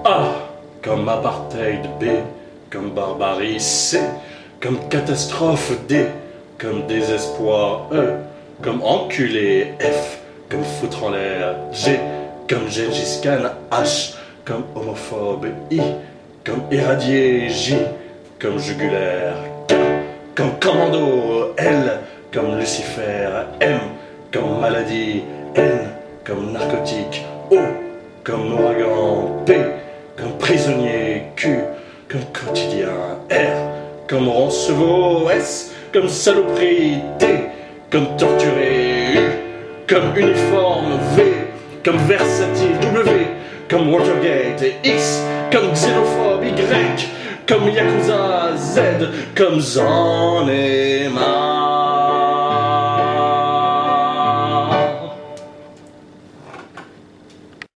A comme apartheid, B comme barbarie, C comme catastrophe, D comme désespoir, E comme enculé, F comme foutre en l'air, G comme Gengis Khan, H comme homophobe, I comme irradié, J comme jugulaire, K comme commando, L comme Lucifer, M comme maladie, N comme narcotique, O comme ouragan, P comme prisonnier, Q comme quotidien, R comme Roncevaux, S comme saloperie, T comme torturé, U comme uniforme, V comme versatile, W comme Watergate, X comme xénophobe, Y comme Yakuza, Z comme Zanema.